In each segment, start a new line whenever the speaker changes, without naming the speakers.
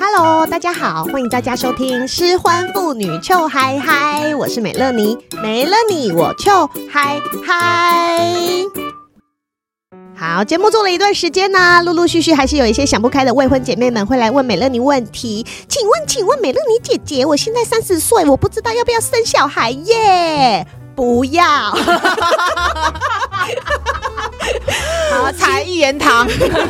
Hello， 大家好，欢迎大家收听失婚妇女糗嗨嗨，我是美乐妮，没了你我糗嗨嗨。好，节目做了一段时间呢，陆陆续续还是有一些想不开的未婚姐妹们会来问美乐妮问题。请问美乐妮姐姐，我现在30岁，我不知道要不要生小孩耶？不要。
好，才一言堂。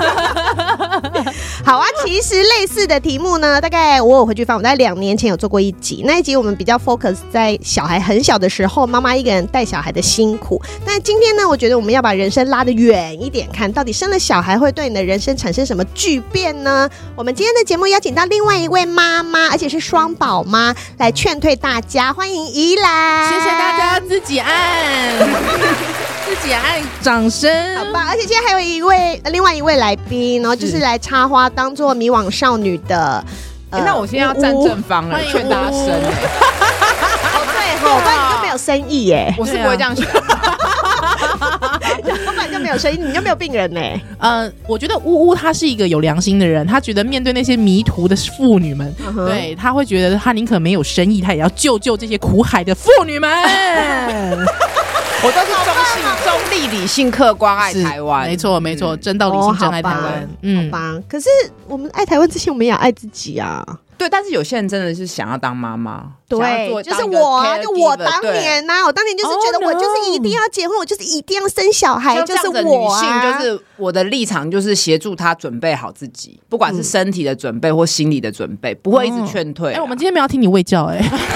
好啊，其实类似的题目呢，大概我有回去翻，我在2年前有做过一集，那一集我们比较 focus 在小孩很小的时候，妈妈一个人带小孩的辛苦。但今天呢，我觉得我们要把人生拉得远一点看，到底生了小孩会对你的人生产生什么巨变呢？我们今天的节目邀请到另外一位妈妈，而且是双宝妈，来劝退大家，欢迎宜兰。
谢谢大家，自己按，自己按，掌声，
好吧。而且今天还有另外一位来宾，然后就是来插花当做迷惘少女的。
那我现在要站正方了，劝大家生
哦，对吼，不然你就没有生意耶。
我是不会这样想。
不然就没有生意，你就没有病人呢。
我觉得呜呜他是一个有良心的人，他觉得面对那些迷途的妇女们，对，他会觉得他宁可没有生意，他也要救这些苦海的妇女们。
我都是中立、理性、客观爱台湾，
没错没错，真道理性，真爱台湾。
好吧。可是我们爱台湾之前，我们也要爱自己啊。
对，但是有些人真的是想要当妈妈，
对，就是我啊，就我当年啊，我当年就是觉得我就是一定要结婚，我就是一定要生小孩，就是我啊。
女性就是我的立场，就是协助她准备好自己，不管是身体的准备或心理的准备，不会一直劝退。
我们今天没有要听你卫教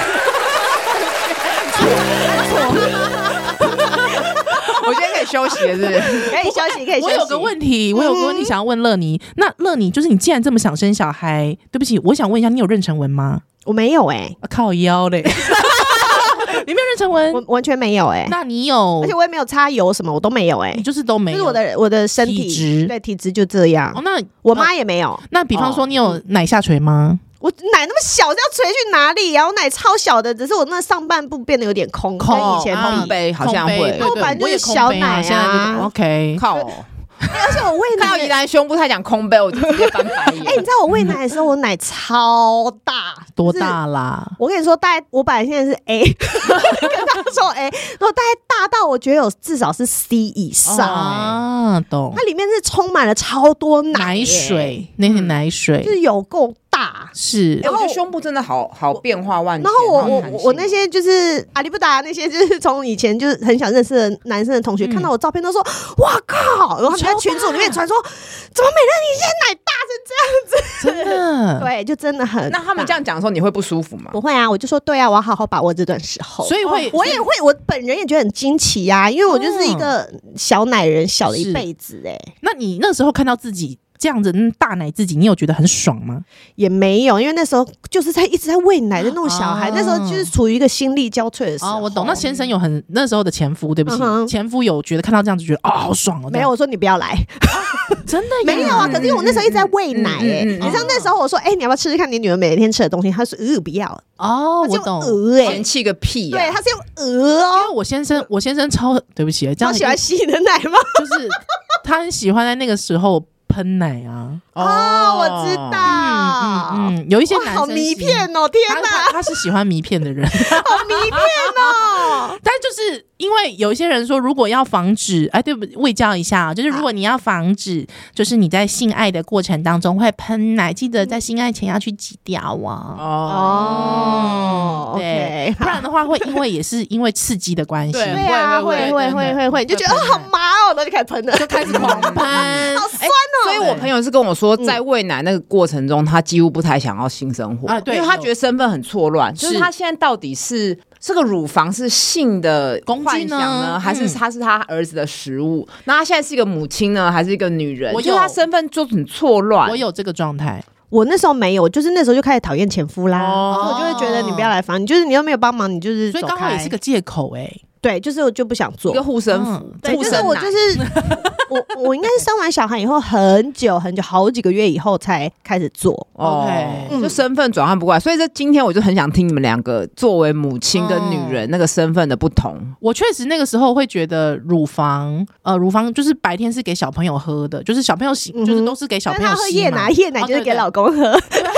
我今天可以休息了，是不是？
可以休息，可以休息。
我有个问题想要问乐妮。那乐妮，就是你既然这么想生小孩，对不起，我想问一下，你有妊娠纹吗？
我没有
靠腰嘞。你没有妊娠纹？
我完全没有
那你有？
而且我也没有擦油什么，我都没有
你就是都没有。
就是我的身体
体质，
对，体质就这样。
那
我妈也没有。
那比方说，你有奶下垂吗？
我奶那么小，要垂去哪里啊？我奶超小的，只是我那上半部变得有点空，跟以前
空杯好像会。
我本来就是小奶啊。
OK，
靠。而且我喂奶，
看到宜兰胸部太讲空杯，我就直接翻白眼。
你知道我喂奶的时候，我奶超大，
多大啦？
我跟你说，大概我本来现在是 A， 跟他说 A， 然后大概大到我觉得有至少是 C 以上
懂。
它里面是充满了超多
奶水，那些奶水
就是有够大，
是。
我觉得胸部真的好变化万千。
然后我那些就是阿里不达那些，就是从以前就是很想认识的男生的同学，看到我照片都说哇靠，然后他们在群组里面传说，怎么美乐妮现在奶大成这样子？
真的，
对，就真的很。
那他们这样讲的时候，你会不舒服吗？
不会啊，我就说对啊，我要好好把握这段时候。
所以
我也会，我本人也觉得很惊奇啊，因为我就是一个小奶人，小了一辈子
那你那时候看到自己这样子大奶自己，你有觉得很爽吗？
也没有，因为那时候就是一直在喂奶的那种小孩，那时候就是处于一个心力交瘁的时候。
我懂。那先生有那时候的前夫，对不起，前夫有觉得看到这样子觉得好爽哦。
没有，我说你不要来。
真的
没有啊？可是因为我那时候一直在喂奶你知道那时候我说你要不要吃吃看你女儿每天吃的东西？他说不要。
我懂。
嫌弃个屁
对，他是用因为
我先生超对不起，这样
喜欢吸你的奶吗？
就是他很喜欢在那个时候喷奶啊。
我知道。
有一些男生
好迷片哦，天哪！
他是喜欢迷片的人。
好迷片哦。
但就是因为有一些人说，如果要防止，对不？卫教一下，就是如果你要防止，就是你在性爱的过程当中会喷奶，记得在性爱前要去挤掉对，不然的话会因为刺激的关系。
对啊，会，就觉得好麻哦，然后就开始喷了，
就开始狂喷，
好酸哦。
所以我朋友是跟我说，在喂奶那个过程中，他几乎不太想要性生活因为他觉得身份很错乱，就是他现在到底是这个乳房是性的幻想呢，还是他是他儿子的食物？那他现在是一个母亲呢，还是一个女人？我觉得他身份就很错乱。
我有这个状态。
我那时候没有，就是那时候就开始讨厌前夫啦，我就会觉得你不要来烦，就是你又没有帮忙，你就是走开，
所以刚好也是个借口
对，就是我就不想做
一个护身符，
对，就是我就是我应该是生完小孩以后很久很久好几个月以后才开始做。
OK，
就身份转换不过来，所以今天我就很想听你们两个作为母亲跟女人那个身份的不同。
我确实那个时候会觉得乳房就是白天是给小朋友喝的，就是小朋友洗，就是都是给小朋友洗嘛。
但他喝夜奶，夜奶就是给老公喝。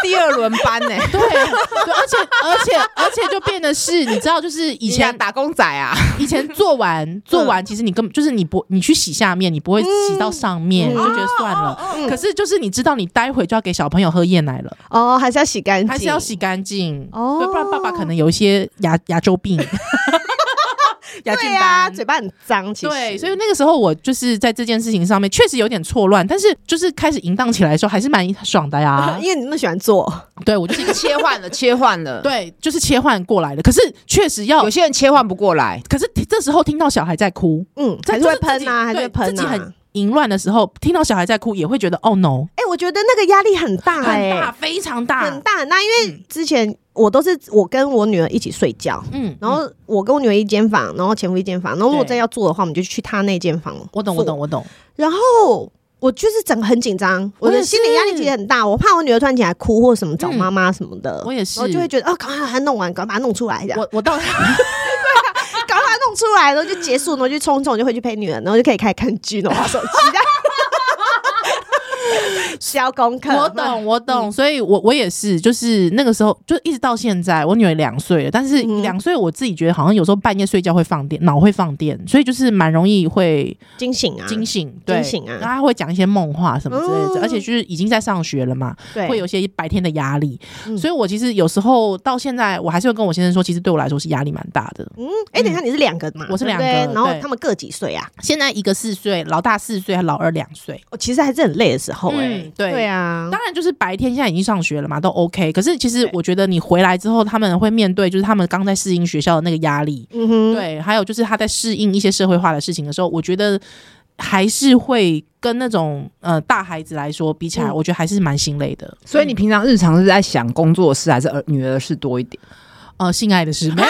第2轮班呢。
对，而且就变得是，你知道，就是以前
打工仔啊，
以前做完，其实你根本就是你去洗下面，你不会洗到上面，就觉得算了。可是就是你知道，你待会就要给小朋友喝夜奶了
哦，还是要洗干净，
还是要洗干净哦，不然爸爸可能有一些牙周病。
对啊，嘴巴很脏。其实
对，所以那个时候我就是在这件事情上面确实有点错乱，但是就是开始淫荡起来的时候还是蛮爽的呀。
因为你那么喜欢做，
对我就是一个
切换了，
对，就是切换过来的。可是确实有
些人切换不过来，
可是这时候听到小孩在哭，
还是会喷啊，还是会喷啊，
自己很淫乱的时候，听到小孩在哭，也会觉得哦 no。
我觉得那个压力很大，
很大，非常大，
很大。因为之前我都是我跟我女儿一起睡觉，然后我跟我女儿一间房，然后前夫一间房，然后如果真要做的话，我们就去他那间房。
我懂。
然后我就是整个很紧张，我的心理压力其实很大，我怕我女儿突然起来哭或什么找妈妈什么的。
我也是，
我就会觉得赶快把它弄完，赶快把它弄出来。
我到
对啊，赶快把它弄出来，然后就结束，然后就冲，就回去陪女儿，然后就可以开始看剧，然后玩手机。交功课，
我懂，所以我也是，就是那个时候就一直到现在，我女儿2岁了，但是2岁我自己觉得好像有时候半夜睡觉会放电，脑会放电，所以就是蛮容易会
惊醒啊，
对，然后她会讲一些梦话什么之类的，而且就是已经在上学了嘛，会有些白天的压力，所以我其实有时候到现在我还是会跟我先生说，其实对我来说是压力蛮大的。
等一下你是2个嘛？
我是2个，
然后他们各几岁啊？
现在一个4岁，老大4岁，老二2岁。
其实还是很累的时候
对
啊，
当然就是白天现在已经上学了嘛，都 OK。可是其实我觉得你回来之后，他们会面对就是他们刚在适应学校的那个压力，对，还有就是他在适应一些社会化的事情的时候，我觉得还是会跟那种大孩子来说比起来，我觉得还是蛮心累的。
所以你平常日常是在想工作的事还是女儿的事多一点？
性爱的事没有。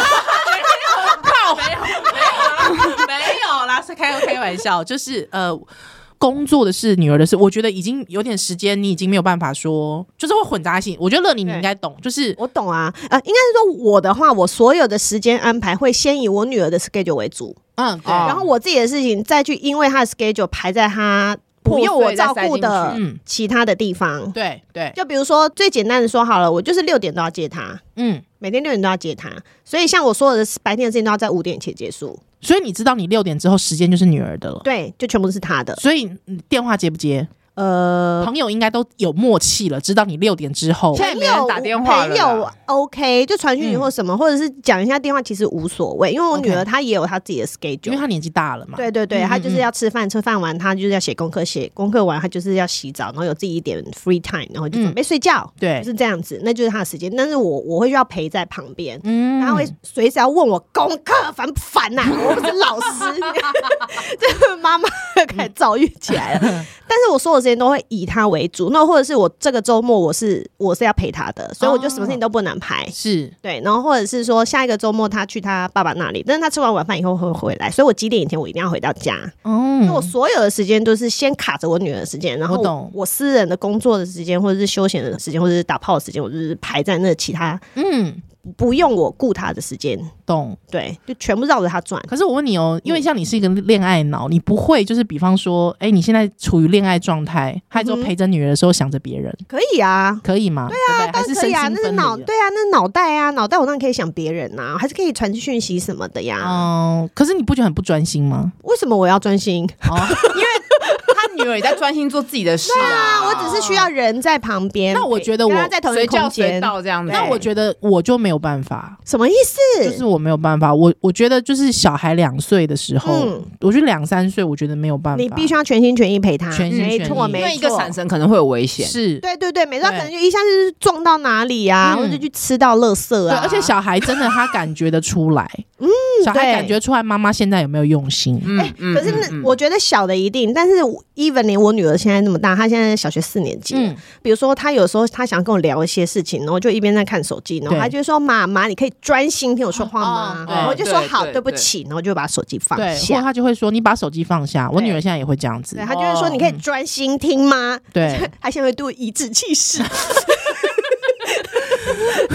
没有啦，是开玩笑，就是工作的事、女儿的事，我觉得已经有点时间，你已经没有办法说，就是会混杂性。我觉得乐妮你应该懂，就是
我懂啊，应该是说我的话，我所有的时间安排会先以我女儿的 schedule 为主，
对，
然后我自己的事情再去因为她的 schedule 排在她不用我照顾的其他的地方。
对，
就比如说最简单的说好了，我就是6点都要接她，每天6点都要接她，所以像我所有的白天的事情都要在5点前结束。
所以你知道你6点之后时间就是女儿的了，
对，就全部是她的。
所以电话接不接？朋友应该都有默契了，知道你6点之后。
现在没人打电话了，
朋友 OK 就传讯息或什么，或者是讲一下电话，其实无所谓，因为我女儿她也有她自己的 schedule，
因为她年纪大了嘛。
对，她就是要吃饭，吃饭完她就是要写功课，写功课完她就是要洗澡，然后有自己一点 free time， 然后就准备睡觉，对，就是这样子，那就是她的时间。但是我会需要陪在旁边，她会随时要问我功课烦不烦啊？我不是老师，就是妈妈开始躁郁起来了。但是我所有时间都会以她为主，那或者是我这个周末我是要陪她的，所以我就什么事情都不能排，
是
对。然后或者是说下一个周末她去她爸爸那里，但是她吃完晚饭以后会回来，所以我几点以前我一定要回到家。那我所有的时间都是先卡着我女儿的时间，然后我私人的工作的时间，或者是休闲的时间，或者是打炮的时间，我就是排在那其他不用我顾他的时间，
懂？
对，就全部绕着他转。
可是我问你哦，因为像你是一个恋爱脑，你不会就是比方说，你现在处于恋爱状态，还有陪着女儿的时候想着别人，
可以啊，
可以吗？
对啊，当然可以啊，那是对啊，那脑袋啊，脑袋我当然可以想别人啊，还是可以传讯息什么的呀。
可是你不觉得很不专心吗？
为什么我要专心？
因为他女儿也在专心做自己的事啊，
我只是需要人在旁边。
那我觉得我
在同一个空间
这样子，
那我觉得我就没有办法。
什么意思？
就是我没有办法。我觉得就是小孩2岁的时候，我觉得2、3岁，我觉得没有办法。
你必须要全心全意陪他，
全心全意，
因为一个闪神可能会有危险。
是，
对，没错，可能就一下子撞到哪里啊，或者去吃到垃圾啊。
对，而且小孩真的他感觉得出来，小孩感觉出来妈妈现在有没有用心。
可是我觉得小的一定，但是 even 连我女儿现在那么大，她现在小学4年级，比如说她有时候她想跟我聊一些事情，然后就一边在看手机，然后她就说妈妈，你可以专心听我说话吗？我就说好，对不起，然后就把手机放下。
或她就会说你把手机放下。我女儿现在也会这样子，
她就会说你可以专心听吗？
对，
她现在会对我颐指气使。
对，所以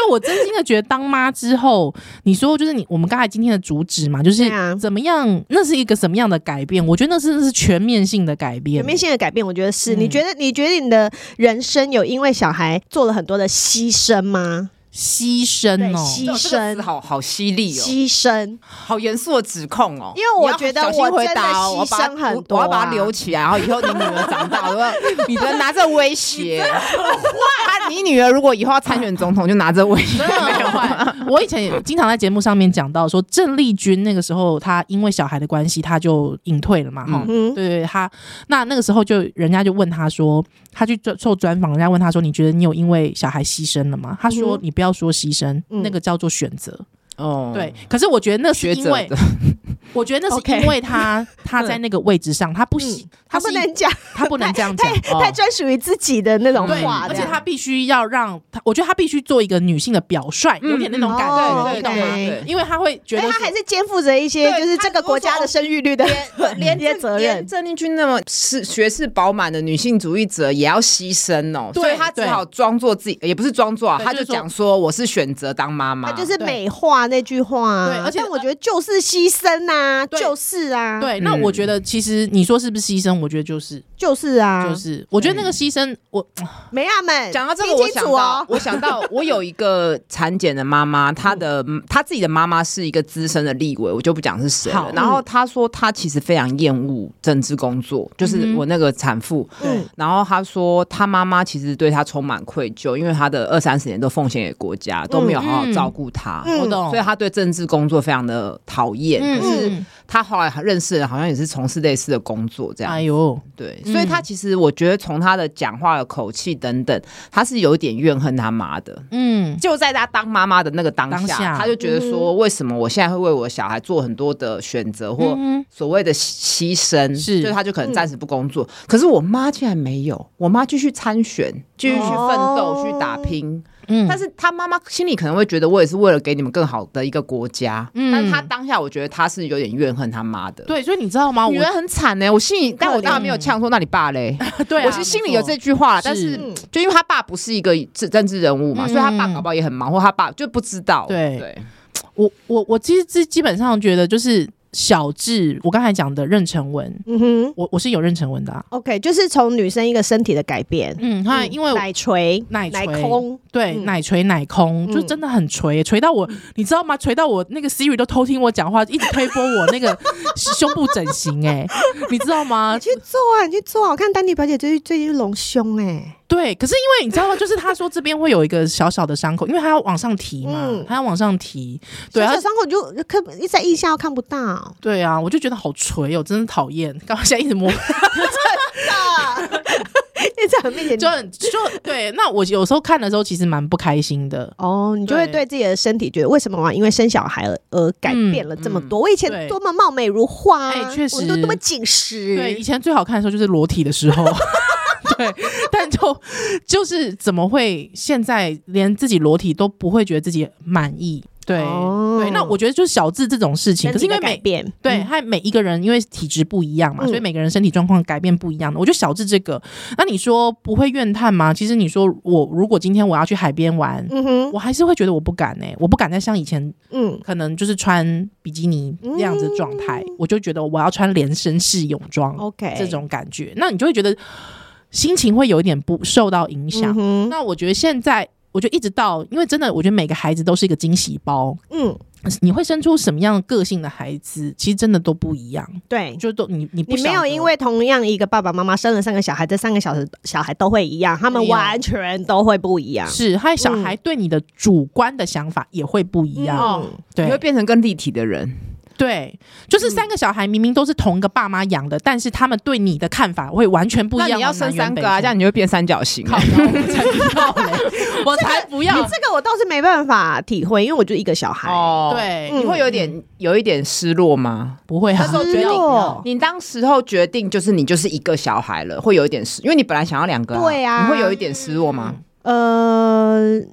我真心的觉得当妈之后，你说就是我们刚才今天的主旨嘛，就是怎么样，那是一个什么样的改变？我觉得那是全面性的改变。
全面性的改变，我觉得是。你觉得你的人生有因为小孩做了很多的牺牲吗？
牺牲哦，
牺牲，
好犀利哦，
牺牲，
好严肃的指控哦。
因为我觉得我真的牺牲很多，
我要把它留起来，然后以后你女儿长大，你不能拿这威胁。你女儿如果以后要参选总统，就拿这威胁。
我以前也经常在节目上面讲到说，郑丽君那个时候她因为小孩的关系，她就隐退了嘛，对，她那个时候就人家就问她说，她去受专访，人家问她说，你觉得你有因为小孩牺牲了吗？她说，你不要说牺牲，那个叫做选择。哦，对，可是我觉得那是因为，我觉得那是因为他在那个位置上，他不
能讲，
他不能这样讲，
太专属于自己的那种话，
而且他必须要让他，我觉得他必须做一个女性的表率，有点那种感觉，你懂吗？因为他会觉得
他还是肩负着一些就是这个国家的生育率的连责任。
郑丽君那么学识饱满的女性主义者也要牺牲哦，所以他只好装作自己，也不是装作，他就讲说我是选择当妈妈，
他就是美化那句话。对，而且我觉得就是牺牲啊，就是啊。
对，那我觉得其实你说是不是牺牲？我觉得就是啊，就是我觉得那个牺牲，我
梅亚们
讲到这个，我想到我有一个产检的妈妈，她自己的妈妈是一个资深的立委，我就不讲是谁了。然后她说她其实非常厌恶政治工作，就是我那个产妇。然后她说她妈妈其实对她充满愧疚，因为她的20-30年都奉献给国家，都没有好好照顾她。我懂。所以他对政治工作非常的讨厌，可是他后来认识的人好像也是从事类似的工作这样。哎呦，对，所以他其实我觉得从他的讲话的口气等等，他是有点怨恨他妈的。就在他当妈妈的那个当下，他就觉得说，为什么我现在会为我小孩做很多的选择或所谓的牺牲，所以他就可能暂时不工作。可是我妈竟然没有，我妈继续参选，继续去奋斗，去打拼。但是他妈妈心里可能会觉得我也是为了给你们更好的一个国家，但是他当下我觉得他是有点怨恨他妈的。
对，所以你知道吗？
女人很惨呢，我心里，但我当然没有呛说那你爸嘞。对，我其实心里有这句话，但是就因为他爸不是一个政治人物嘛，所以他爸搞不好也很忙，或他爸就不知道。对，
我其实基本上觉得就是。小智，我刚才讲的妊娠纹，我是有妊娠纹的。
OK， 就是从女生一个身体的改变，
她因为
奶垂、
奶
空，
对，奶垂奶空，就真的很垂到我，你知道吗？垂到我那个 Siri 都偷听我讲话，一直推播我那个胸部整形，你知道吗？
你去做啊！我看丹妮表姐最近隆胸
对，可是因为你知道吗？就是他说这边会有一个小小的伤口，因为他要往上提嘛，他要往上提，对，
小伤口就在腋下看不到。
对啊，我就觉得好垂哦，真的讨厌。刚刚现在一直摸，真
的，一直在我面前
就对。那我有时候看的时候，其实蛮不开心的。
哦，你就会对自己的身体觉得为什么因为生小孩而改变了这么多？我以前多么貌美如花，
确实，
我多么紧实。
对，以前最好看的时候就是裸体的时候。对，但就是怎么会现在连自己裸体都不会觉得自己满意？对，对，那我觉得就是小智这种事情，可是因为
改变，
对，他每一个人因为体质不一样嘛，所以每个人身体状况改变不一样的。我觉得小智这个，那你说不会怨叹吗？其实你说如果今天我要去海边玩，我还是会觉得我不敢我不敢再像以前，可能就是穿比基尼这样子的状态，我就觉得我要穿连身式泳装，OK， 这种感觉，那你就会觉得心情会有一点不受到影响。那我觉得现在。我觉得一直到，因为真的，我觉得每个孩子都是一个惊喜包。你会生出什么样个性的孩子，其实真的都不一样。对，就都你
没有因为同样一个爸爸妈妈生了3个小孩，这3个小孩都会一样，他们完全都会不一样。
是，还有小孩对你的主观的想法也会不一样。
对，你会变成更立体的人。
对，就是3个小孩明明都是同一个爸妈养的，但是他们对你的看法会完全不一样。
那你要生3个啊，这样你就会变三角形。
我才不要！
这个我倒是没办法体会，因为我就一个小孩。
对，你会有一点失落吗？
不会，那时候决定，
你当时候决定就是你就是一个小孩了，会有一点因为你本来想要2个，对啊，你会有一点失落吗？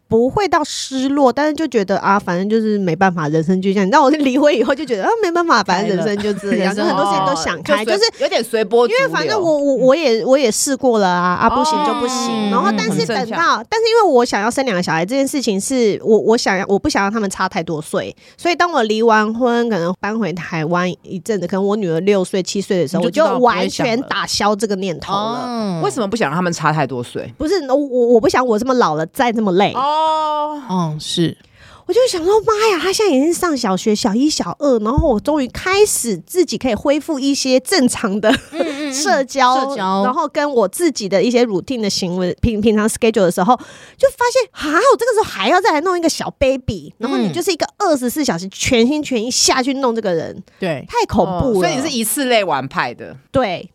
不会到失落，但是就觉得啊，反正就是没办法，人生就这样。你知道我离婚以后就觉得啊，没办法，反正人生就这样，就很多事情都想开，就是
有点随波逐流。
因为反正我也试过了啊，不行就不行。然后但是等到，但是因为我想要生2个小孩这件事情是我不想让他们差太多岁，所以当我离完婚，可能搬回台湾一阵子，可能我女儿6岁7岁的时候，我就完全打消这个念头了。
为什么不想让他们差太多岁？
不是我不想我这么老了再这么累。
是，
我就想说，妈呀，他现在已经上小学小1小2，然后我终于开始自己可以恢复一些正常的社交，然后跟我自己的一些 routine 的行为，平常 schedule 的时候，就发现我这个时候还要再来弄一个小 baby， 然后你就是一个24小时全心全意下去弄这个人，
对，
太恐怖了。
所以你是一次类玩派的，
对。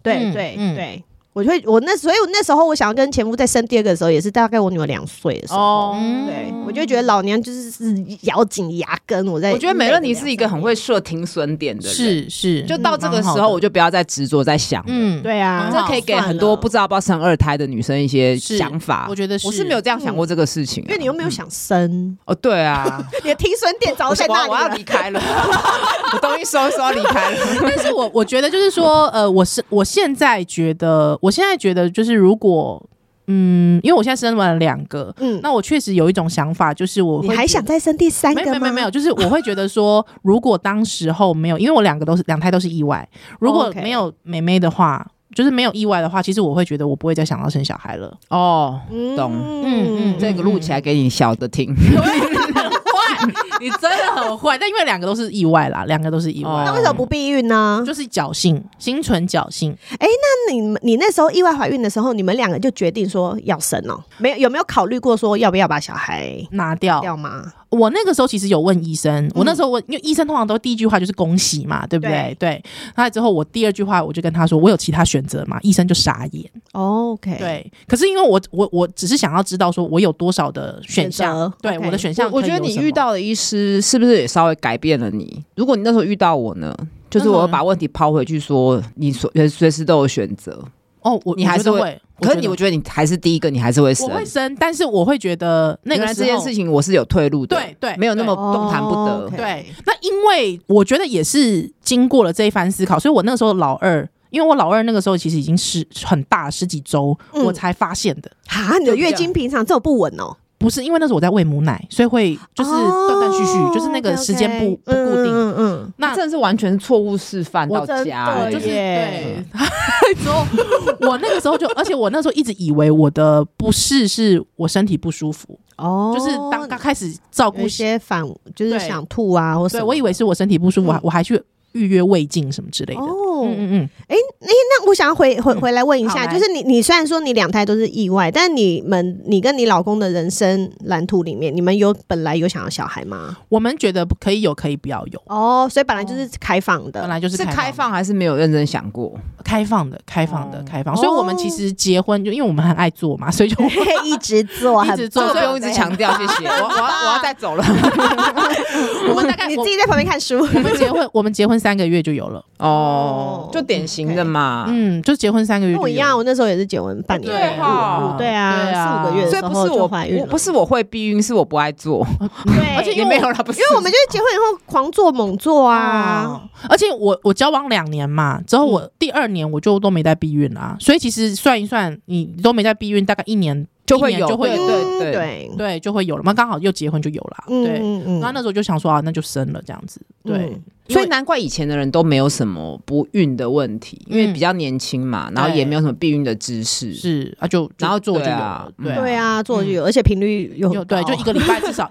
所以我那时候我想要跟前夫再生第2个的时候，也是大概我女儿2岁的时候。对，我就觉得老娘就是咬紧牙根。我觉
得美乐妮是一个很会设停损点的人，
是，
就到这个时候我就不要再执着在想了。
对啊，
这可以给很多不知道要不要生2胎的女生一些想法。
我觉得
我是没有这样想过这个事情，
因为你又没有想生。
对啊，
你的停损点早在那里了。
我要离开了，我东西收一收要离开了。
但是我觉得就是说，我现在觉得就是如果因为我现在生完了2个，那我确实有一种想法，就是你
还想再生第3个吗？
没有，就是我会觉得说，如果当时候没有，因为我2胎都是意外，如果没有妹妹的话。就是没有意外的话，其实我会觉得我不会再想要生小孩了。
懂。这个录起来给你小的听。
你真的很坏，但因为2个都是意外啦，2个都是意外。
那为什么不避孕呢？
就是侥幸，心存侥幸。
那你那时候意外怀孕的时候，你们2个就决定说要生哦？有没有考虑过说要不要把小孩
拿掉
吗？
我那个时候其实有问医生，我那时候因为医生通常都第一句话就是恭喜嘛，对不对？对。那之后我第2句话我就跟他说，我有其他选择嘛？医生就傻眼。
OK。
对。可是因为我只是想要知道说我有多少的选项，对我的选项。
我觉得你遇到的医师是不是也稍微改变了你？如果你那时候遇到我呢，就是我把问题抛回去说，你随时都有选择。你还是会。可是我觉得你还是第一个，你还是会生。
我会生，但是我会觉得那个
这件事情我是有退路的，
对，
没有那么动弹不得。
对，那因为我觉得也是经过了这一番思考，所以我那个时候老2，因为我老2那个时候其实已经是很大10几周，我才发现的。
你的月经平常这么不稳哦？
不是，因为那时候我在喂母奶，所以会就是断断续续，就是那个时间不固定。
那真的是完全错误示范到家，
就是对。之后我那个时候而且我那时候一直以为我的不适是我身体不舒服，就是当刚开始照顾
一些就是想吐啊，或
对我以为是我身体不舒服，我还去预约胃镜什么之类的。
那我想要回来问一下，就是你虽然说你2胎都是意外，但你跟你老公的人生蓝图里面，你们本来有想要小孩吗？
我们觉得可以有，可以不要有。
所以本来就是开放的，
本来就是
开放，还是没有认真想过？
开放的。所以我们其实结婚就因为我们很爱做嘛，所以就
一直做，
不用一直强调，谢谢。我要再走了。
我们大概你自己在旁边看书。
我们结婚3个月就有了。
就典型的嘛。
就结婚3个月就有了。
跟我一样，我那时候也是结婚半年。对啊，4、5个月的时候就怀孕了。
不是我会避孕，是我不爱做。
对，
而且也没有了，不是，
因为我们就是结婚以后狂做猛做啊。
而且我交往2年嘛，之后我第2年我就都没在避孕啦，所以其实算一算，你都没在避孕，大概1年
就会有，
对，就会有了嘛，刚好又结婚就有了。对，然后那时候就想说那就生了这样子。对，
所以难怪以前的人都没有什么不孕的问题，因为比较年轻嘛，然后也没有什么避孕的知识。
是啊，然后做就有了。
对啊，做就有，而且频率有
对，就一个礼拜至少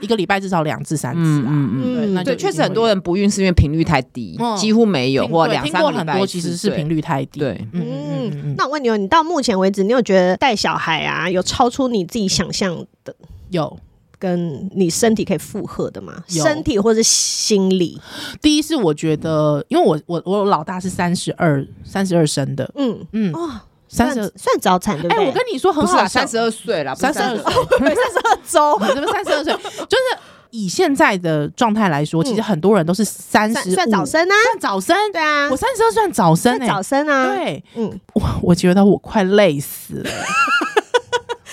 2至3次啊。
对，确实很多人不孕是因为频率太低，几乎没有，或2、3个礼拜。
很多其实是频率太低。
对，
那我问你，你到目前为止，你有觉得带小孩啊，有超出你自己想象的？
有。
跟你身体可以负荷的吗？身体或是心理？
第一是我觉得，因为我老大是32生的
算早产对不对？
我跟你说很好
，32岁了
，32
岁，32周，
怎么32岁？就是以现在的状态来说，其实很多人都是35
算早生啊，
算早生，
对啊，
我32算早生，
早生啊，
对，我觉得我快累死了。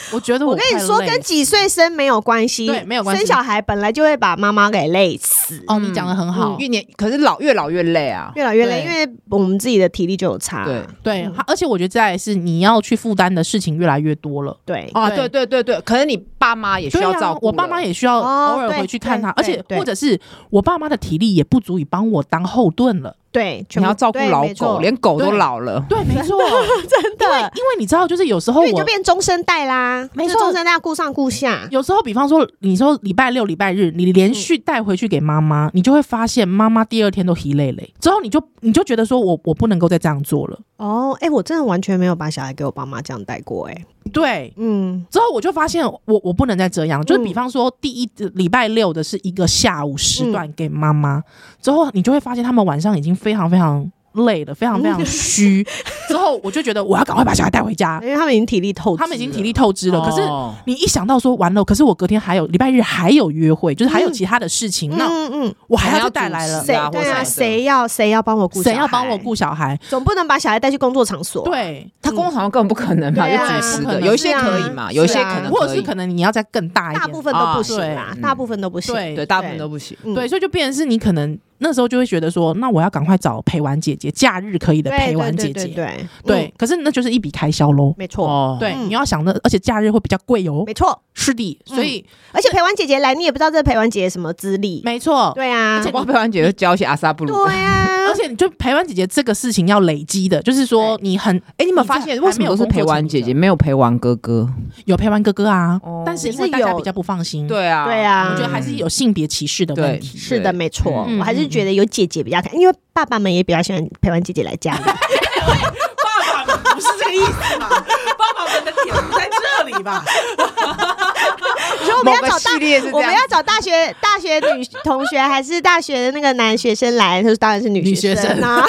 我觉得
我跟你说，跟几岁生没有关系，
对，没有关系。
生小孩本来就会把妈妈给累死。
你讲得很好。
可是越老越累啊，
越老越累，因为我们自己的体力就有差。
对，而且我觉得再来是你要去负担的事情越来越多了。
对
对，可能你爸妈也需要照顾，
我爸妈也需要偶尔回去看他，而且或者是我爸妈的体力也不足以帮我当后盾了。
对，
你要照顾老狗，连狗都老了。
对，没错，
真的，
因为你知道，就是有时候
你就变中生代啦，没错，中生代要顾上顾下。
有时候，比方说，你说礼拜六、礼拜日，你连续带回去给妈妈，你就会发现妈妈第二天都疲累累，之后你就觉得说我不能够再这样做了。
我真的完全没有把小孩给我爸妈这样带过。
对，之后我就发现我不能再这样，就是比方说第一礼拜六的是一个下午时段给妈妈，之后你就会发现他们晚上已经非常非常累了，非常非常虚。之后我就觉得我要赶快把小孩带回家，
因为他们已经体力透支了。
可是你一想到说完了，可是我隔天还有礼拜日还有约会，就是还有其他的事情，那我还要带来了。
谁要帮我顾小孩？谁要
帮我顾小孩？
总不能把小孩带去工作场所。
对，
他工作场所根本不可能嘛，就主持的，有一些可以嘛，有一些可能，
或者是可能你要再更大一点，
大部分都不行啦，大部分都不行。
对，大部分都不行。
对，所以就变成是你可能那时候就会觉得说，那我要赶快找陪玩姐姐，假日可以的陪玩姐姐。对，可是那就是一笔开销咯。
没错，
对，你要想的，而且假日会比较贵哦。
没错，
是的，所以
而且陪玩姐姐来，你也不知道这陪玩姐姐什么资历。
没错，
对啊，
而且陪玩姐姐教一些阿萨布鲁。
对啊，
而且你就陪玩姐姐这个事情要累积的，就是说你很
你有没有发现为什么都是陪玩姐姐，没有陪玩哥哥？
有陪玩哥哥啊，但是因为大家比较不放心。
对啊，
我觉得还是有性别歧视的问题。
是的，没错，我还是觉得有姐姐比较看，因为爸爸们也比较喜欢陪玩姐姐来家里。
爸爸们不是这个意思嘛？爸爸们的点不在这里吧？
你说我们要找大学女同学，还是大学的那个男学生来？就是当然是女学生啊。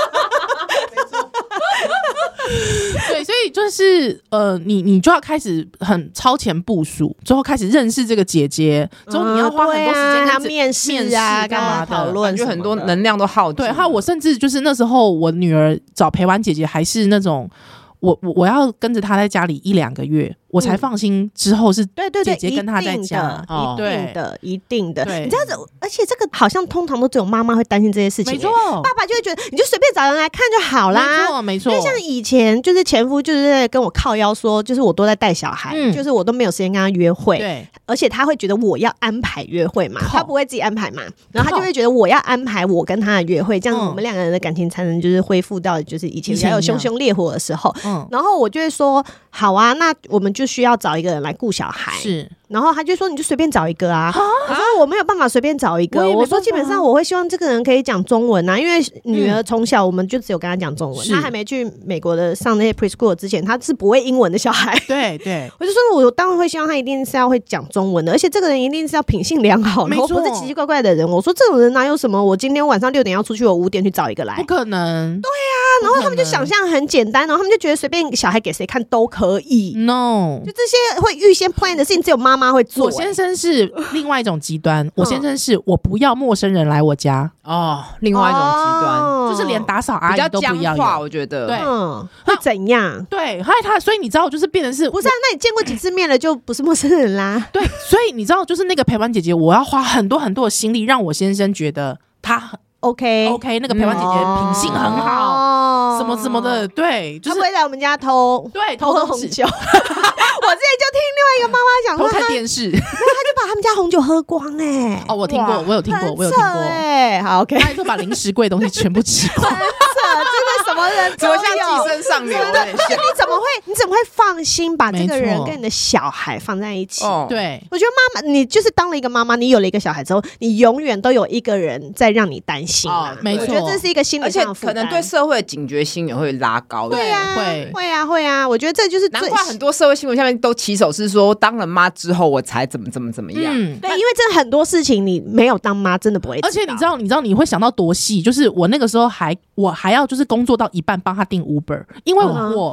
对，所以就是你就要开始很超前部署，之后开始认识这个姐姐，之后你要花很多时间跟她
面试啊，干嘛讨论，
就很多能量都耗尽。
对，还有我甚至就是那时候我女儿找陪玩姐姐还是那种。我要跟着她在家里1-2个月，我才放心。之后是姐姐跟她在家，
一定的。你这样子，而且这个好像通常都只有妈妈会担心这些事情，
没错。
爸爸就会觉得你就随便找人来看就好啦，
没错。
因为像以前就是前夫就是在跟我靠腰说，就是我都在带小孩，就是我都没有时间跟他约会，
对。
而且他会觉得我要安排约会嘛，他不会自己安排嘛，然后他就会觉得我要安排我跟他的约会，这样我们2个人的感情才能就是恢复到就是以前还有熊熊烈火的时候。然后我就会说好啊，那我们就需要找一个人来顾小孩。
是，
然后他就说你就随便找一个啊。我说我没有办法随便找一个，我说基本上我会希望这个人可以讲中文啊，因为女儿从小我们就只有跟她讲中文，她还没去美国的上那些 preschool 之前，她是不会英文的小孩。
对，
我就说我当然会希望她一定是要会讲中文的，而且这个人一定是要品性良好，然后不是奇奇怪怪的人。我说这种人哪有什么我今天晚上6点要出去，我5点去找一个来，
不可能。
对啊，然后他们就想象很简单，然后他们就觉得随便小孩给谁看都可以。
No，
就这些会预先 plan 的事情只有妈妈会做。
我先生是另外一种极端，我先生是我不要陌生人来我家。
另外一种极端
就是连打扫阿姨都不要有。
我觉得
对，
会怎样？
对，他所以你知道就是变成是
不是啊？那你见过几次面了就不是陌生人啦？
对，所以你知道就是那个陪玩姐姐，我要花很多很多的心力让我先生觉得他OK， 那个陪玩姐姐品性很好，什么什么的，对，就是
他不会来我们家偷喝红酒。我之前就听另外一个妈妈讲说，
偷看电视，
他就把他们家红酒喝光
我听过，我有听过，
好 OK，
他就把零食柜的东西全部吃光。
真的什么人
怎么像寄生上流的？
你怎么会放心把这个人跟你的小孩放在一起？
对，
我觉得妈妈，你就是当了一个妈妈，你有了一个小孩之后，你永远都有一个人在让你担心
没错，
我觉得这是一个心理上的负担，
而且可能对社会的警觉性也会拉高。
对啊，会啊，我觉得这就是
难怪很多社会新闻下面都起手是说，当了妈之后我才怎么样。
对，因为真的很多事情你没有当妈真的不会知道。
而且你知道你会想到多细，就是我那个时候我还要就是工作到一半帮他订 Uber，因为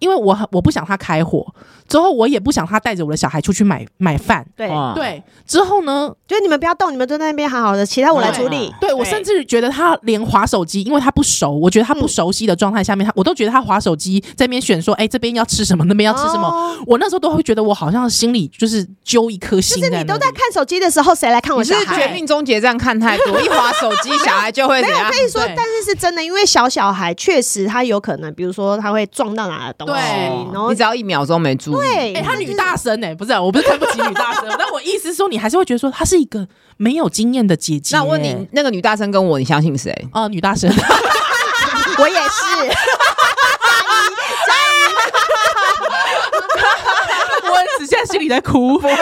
因为我不想他开火，之后我也不想他带着我的小孩出去买饭，对，之后呢，
就是你们不要动，你们都在那边好好的，其他我来处理。
对，我甚至觉得他连滑手机，因为他不熟，我觉得他不熟悉的状态下面，我都觉得他滑手机在那边选说，这边要吃什么，那边要吃什么，我那时候都会觉得我好像心里就是揪一颗心，
就是你都在看手机的时候，谁来看我小孩？
你是绝命终结站看太多，一滑手机小孩就会怎样？
没有可以说，但是真的，因为小孩确实他有可能，比如说他会撞到哪个东西，然后
你只要1秒钟没注意，
对，
他女大生不是，我不是看不起女大生，但我意思是说，你还是会觉得说她是一个没有经验的姐姐。
那我问你，那个女大生跟我，你相信谁？
女大生，
我也是。
我现在心里在哭，不会。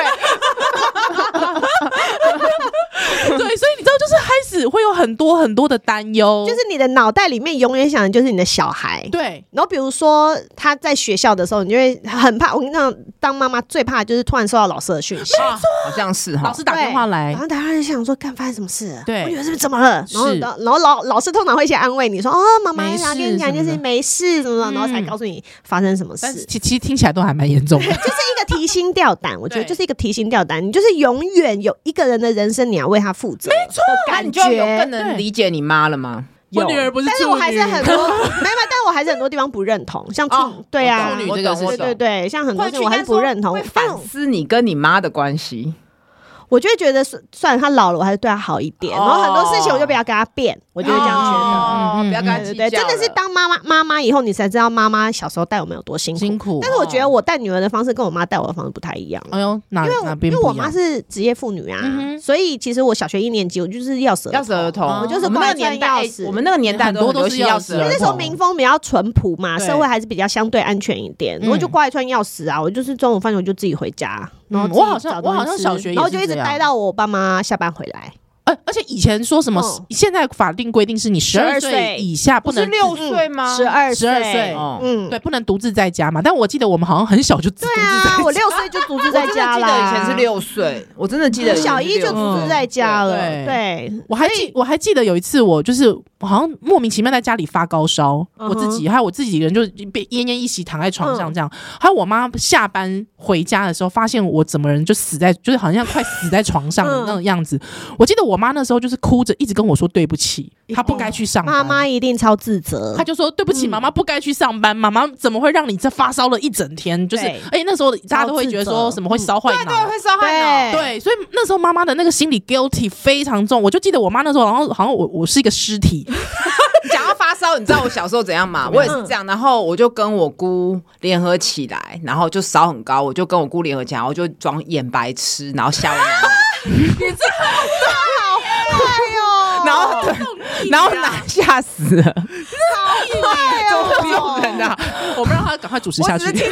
对，所以你知道，就是开始会有很多很多的担忧，
就是你的脑袋里面永远想的就是你的小孩。
对，
然后比如说他在学校的时候，你就会很怕。我跟你讲，当妈妈最怕的就是突然收到老师的讯息，
好像是
老师打电话来，
然后打电话就想说，发生什么事了？
对，
我以为是不是怎么了？然后老师通常会先安慰你说，妈妈想跟你讲一件事情，没事什么，然后才告诉你发生什么事。
但是其实听起来都还蛮严重的，
就是一个提心吊胆。我觉得就是一个提心吊胆，你就是永远有一个人的人生，你要为他负责。
没错，
那你就有更能理解你妈了吗？
我女儿不是处女，
但是我还是很多但我还是很多地方不认同，像对啊，
处女这个是
对，像很多事情我还是不认同。
会反思你跟你妈的关系。
我就会觉得，算了，他老了，我还是对他好一点。然后很多事情我就不要跟他变，我就会这样觉得。
不要跟他计较。
对，真的是当妈妈以后，你才知道妈妈小时候带我们有多辛苦。但是我觉得我带女儿的方式跟我妈带我的方式不太一样。
哎呦，因
为我妈是职业妇女啊，所以其实我小学1年级我就是钥匙儿童，我就是挂串钥匙。
我们那个年代
很多都是钥匙儿童，
那时候民风比较淳朴嘛，社会还是比较相对安全一点。我就挂一串钥匙啊，我就是中午饭我就自己回家。然后
我好像小学也是这样，
然后就一直待到我爸妈下班回来。
而且以前说什么，现在法定规定是你12岁以下不能
，6岁吗
？12
岁，对，不能独自在家嘛。但我记得我们好像很小就独自在家，
我6岁就独自在家了。
我记得以前是6岁，我真的记得
小1就独自在家了。对，
我还记得有一次，我就是好像莫名其妙在家里发高烧，我自己还有我自己一个人就被奄奄一息躺在床上这样。还有我妈下班回家的时候，发现我怎么人就就是好像快死在床上的那种样子。我记得我妈那时候就是哭着一直跟我说对不起，她不该去上班。
妈妈一定超自责，
她就说对不起，妈妈不该去上班，妈妈怎么会让你这发烧了一整天？就是那时候大家都会觉得说什么会烧坏脑，
对，会烧坏脑，
对，所以那时候妈妈的那个心理 guilty 非常重。我就记得我妈那时候，然后好像我是一个尸体。
讲到发烧，你知道我小时候怎样吗？我也是这样，然后我就跟我姑联合起来，然后就烧很高，我就跟我姑联合起来，我就装眼白痴，然后吓我妈妈。
你这好坏
哦！然后拿吓死了，
好坏哦！
人啊！
我们让他赶快主持下去。
我是听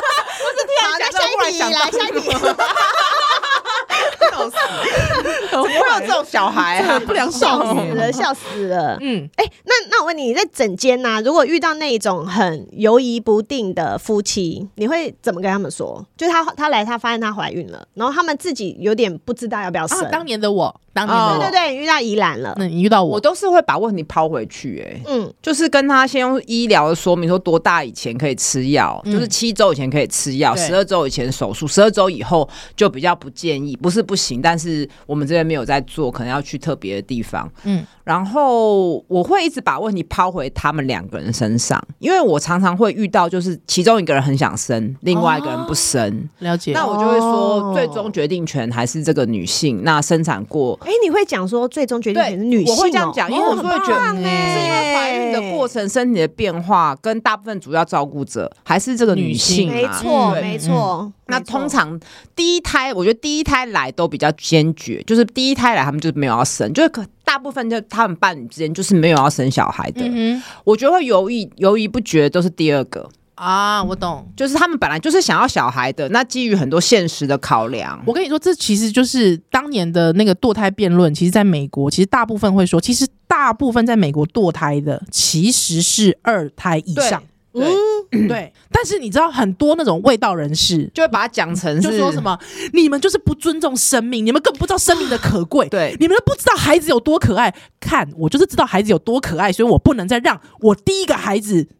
来下一题。
笑死！怎么会有这种小孩啊？
不良少女，
笑死了。那我问你，在整间呐，如果遇到那种很犹疑不定的夫妻，你会怎么跟他们说？就是他来，他发现他怀孕了，然后他们自己有点不知道要不要生。
当年的我，
对，你遇到宜兰了，
那你遇到我
都是会把问题抛回去。就是跟他先用医疗的说明，说多大以前可以吃药，就是7周以前可以吃药，12周以前手术，12周以后就比较不建议，不是不行，但是我们这边没有在做，可能要去特别的地方。然后我会一直把问题抛回他们2个人身上，因为我常常会遇到，就是其中一个人很想生，另外一个人不生。
了解。
那我就会说，最终决定权还是这个女性。那生产过，
你会讲说最终决定权是女性？
我会这样讲，因为我会觉得是因为怀孕的过程、身体的变化，跟大部分主要照顾者还是这个女性。
没错。
那通常第一胎，我觉得第一胎来都比较坚决，就是第一胎来他们就没有要生，就是大部分就他们伴侣之间就是没有要生小孩的。我觉得会犹豫不决都是第2个。
我懂，
就是他们本来就是想要小孩的，那基于很多现实的考量，
我跟你说，这其实就是当年的那个堕胎辩论。其实在美国，其实大部分会说，其实大部分在美国堕胎的其实是2胎以上。对，但是你知道很多那种卫道人士
就会把它讲成是，
就说什么你们就是不尊重生命，你们更不知道生命的可贵，
对，
你们都不知道孩子有多可爱。看我就是知道孩子有多可爱，所以我不能再让我第一个孩子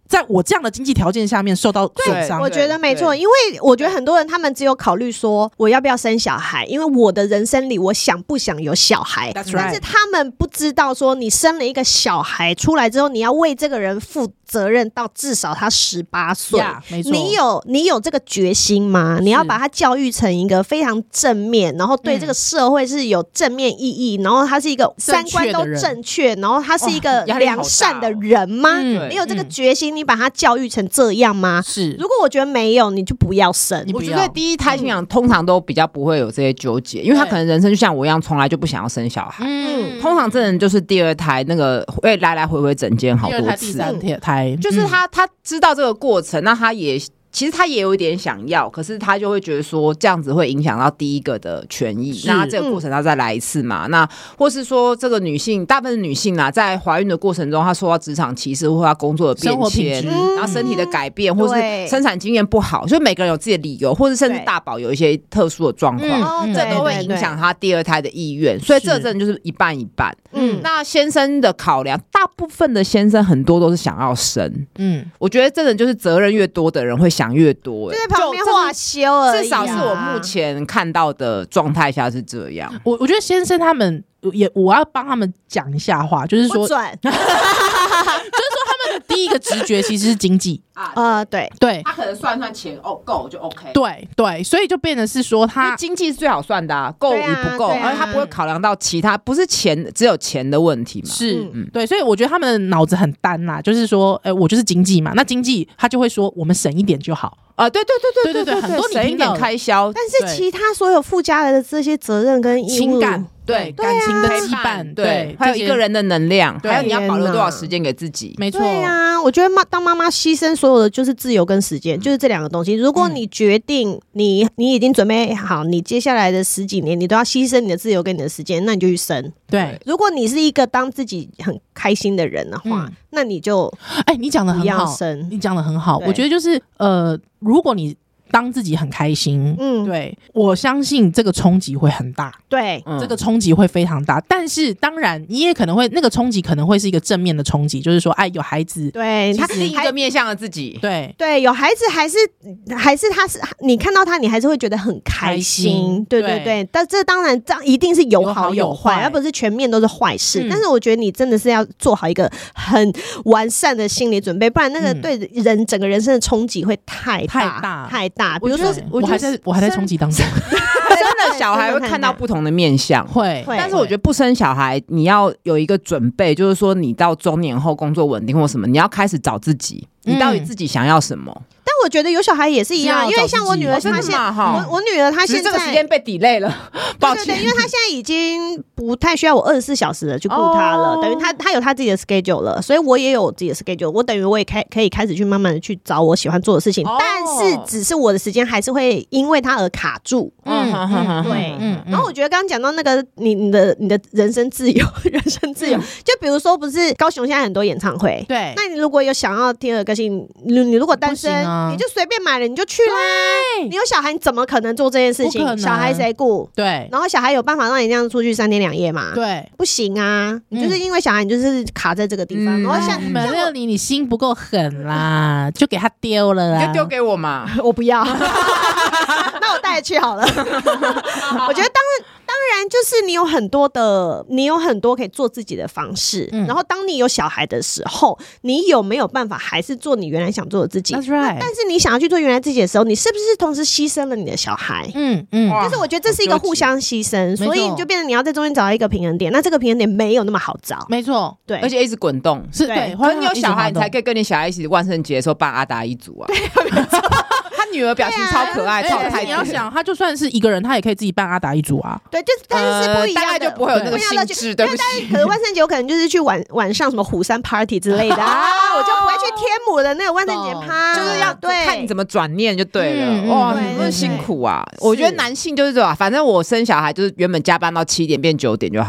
在我这样的经济条件下面受到损伤。
我觉得没错，因为我觉得很多人他们只有考虑说我要不要生小孩，因为我的人生里我想不想有小孩，但是他们不知道说你生了一个小孩出来之后，你要为这个人负责任到至少他18岁。
没错，
你有这个决心吗？你要把他教育成一个非常正面，然后对这个社会是有正面意义，然后他是一个三观都正确，然后他是一个良善的人吗？你有这个决心，你把他教育成这样吗？
是。
如果我觉得没有，你就不要生。
我觉得第一胎新娘通常都比较不会有这些纠结，因为他可能人生就像我一样，从来就不想要生小孩。通常真的就是第二胎那个会来来回回诊间好多次，
第二胎、第三胎，
就是他知道这个过程，那他也。其实他也有一点想要，可是他就会觉得说这样子会影响到第一个的权益，那他这个过程他再来一次嘛？那或是说这个女性，大部分女性啊，在怀孕的过程中，她受到职场歧视或她工作的变迁，然后身体的改变，或是生产经验不好，就每个人有自己的理由，或是甚至大宝有一些特殊的状况，这都会影响她第二胎的意愿。所以这真的就是一半一半。那先生的考量，大部分的先生很多都是想要生。我觉得真的就是责任越多的人会想越多，
就在旁边画修而已，
至少是我目前看到的状态下是这样。
我觉得先生他们我要帮他们讲一下话，就是说，就是说他们的第一个直觉其实是经济
对，
他可能算钱够就 OK，
对，所以就变成是说他
经济是最好算的够与不够，而且他不会考量到其他，不是钱只有钱的问题嘛。
是，对，所以我觉得他们的脑子很单啦，就是说，我就是经济嘛，那经济他就会说我们省一点就好。对，很多你
省一点开销，
但是其他所有附加的这些责任跟义务、
情感，对感情的羁绊，对，
还有一个人的能量，还有你要保留多少时间给自己，
没错。
对啊，我觉得当妈妈牺牲所有的就是自由跟时间，就是这两个东西。如果你决定你已经准备好，你接下来的10几年你都要牺牲你的自由跟你的时间，那你就去生。
对，
如果你是一个当自己很开心的人的话，那你就
你讲的很好，你讲的很好。我觉得就是如果你当自己很开心，对，我相信这个冲击会很大，
对，
这个冲击会非常大。但是当然，你也可能会那个冲击可能会是一个正面的冲击，就是说，有孩子，
对，
他是一个面向了自己，
对，有孩子还是他是你看到他，你还是会觉得很开心，对。但这当然这样一定是有好有坏，而不是全面都是坏事。但是我觉得你真的是要做好一个很完善的心理准备，不然那个对人整个人生的冲击会太大。比如说，
我还在冲击当中。
生了小孩会看到不同的面向，
会。
但是我觉得不生小孩，你要有一个准备，就是说你到中年后工作稳定或什么，你要开始找自己，你到底自己想要什么。
但我觉得有小孩也是一样，因为像我女儿，我女儿她现在
这个时间被 delay 了，抱歉，
对，因为她现在已经不太需要我24小时的去顾她了，等于她有她自己的 schedule 了，所以我也有自己的 schedule， 我等于我也可以开始去慢慢的去找我喜欢做的事情，但是只是我的时间还是会因为她而卡住，对，然后我觉得刚刚讲到那个你的人生自由，就比如说不是高雄现在很多演唱会，
对，
那你如果有想要听的歌星，你如果单身。你就随便买了你就去啦，你有小孩你怎么可能做这件事情？小孩谁顾？
对，
然后小孩有办法让你这样出去3天2夜吗？
对，
不行啊！你就是因为小孩，你就是卡在这个地方。然后像
你心不够狠啦，就给他丢了啦，
你就丢给我嘛，
我不要，那我带去好了。我觉得当然就是你有很多可以做自己的方式，然后当你有小孩的时候，你有没有办法还是做你原来想做的自己？
That's right。
但是你想要去做原来自己的时候，你是不是同时牺牲了你的小孩？就是我觉得这是一个互相牺牲，所以你就变成你要在中间找到一个平衡点。那这个平衡点没有那么好找，
没错，
对，
而且一直滚动，
是对。
可是你有小孩，你才可以跟你小孩一起万圣节的时候扮阿达一族啊。他女儿表情超可爱，超太。
你要想，他就算是一个人，他也可以自己扮阿达一族啊。
对，就是但是不一样的，
大概就不会有那个性质，对不起。
可能万圣节我可能就是去晚上什么虎山 party 之类的我就不会去天母的那个万圣节趴，
就是要看你怎么转念就对了。哇，那辛苦啊！我觉得男性就是这样，反正我生小孩就是原本加班到7点变9点就好了。